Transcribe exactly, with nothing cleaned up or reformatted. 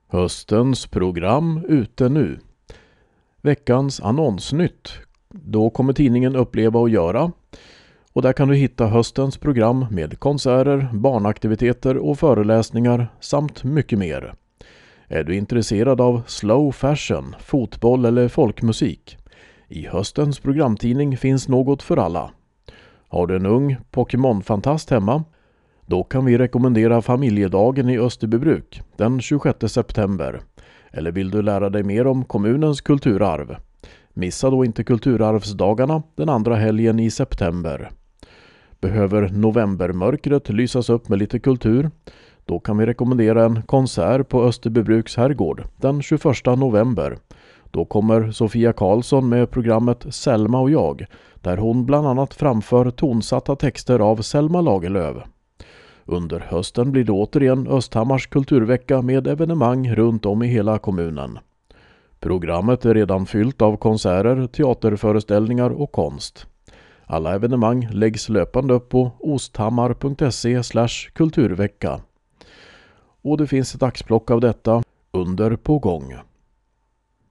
Höstens program ute nu. Veckans annonsnytt. Då kommer tidningen Uppleva och göra. Och där kan du hitta höstens program med konserter, barnaktiviteter och föreläsningar samt mycket mer. Är du intresserad av slow fashion, fotboll eller folkmusik? I höstens programtidning finns något för alla. Har du en ung Pokémon-fantast hemma? Då kan vi rekommendera familjedagen i Österbybruk den tjugosjätte september. Eller vill du lära dig mer om kommunens kulturarv? Missa då inte kulturarvsdagarna den andra helgen i september. Behöver novembermörkret lysas upp med lite kultur? Då kan vi rekommendera en konsert på Österbybruks herrgård den tjugoförsta november. Då kommer Sofia Karlsson med programmet Selma och jag, där hon bland annat framför tonsatta texter av Selma Lagerlöf. Under hösten blir det återigen Östhammars kulturvecka med evenemang runt om i hela kommunen. Programmet är redan fyllt av konserter, teaterföreställningar och konst. Alla evenemang läggs löpande upp på osthammar punkt se slash kulturvecka. Och det finns ett axplock av detta under på gång.